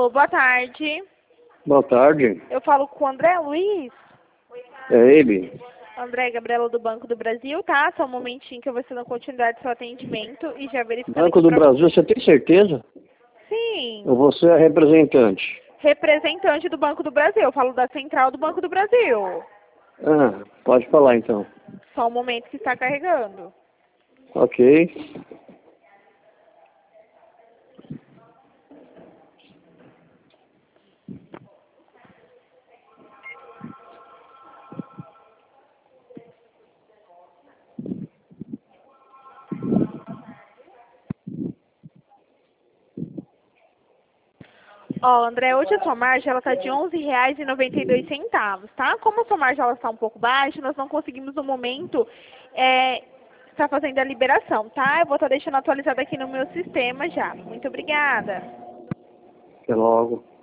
Alô, boa tarde. Boa tarde. Eu falo com o André Luiz. É ele? André Gabriela do Banco do Brasil, tá? Só um momentinho que eu vou dando continuidade do seu atendimento e já verificando Banco aqui do pra... Brasil, você tem certeza? Sim. Ou você é representante? Representante do Banco do Brasil. Eu falo da Central do Banco do Brasil. Ah, pode falar então. Só um momento que está carregando. Ok. Ó, André, hoje a sua margem ela tá de R$ 11,92, tá? Como a sua margem ela está um pouco baixa, nós não conseguimos no momento estar fazendo a liberação, tá? Eu vou estar deixando atualizado aqui no meu sistema já. Muito obrigada. Até logo.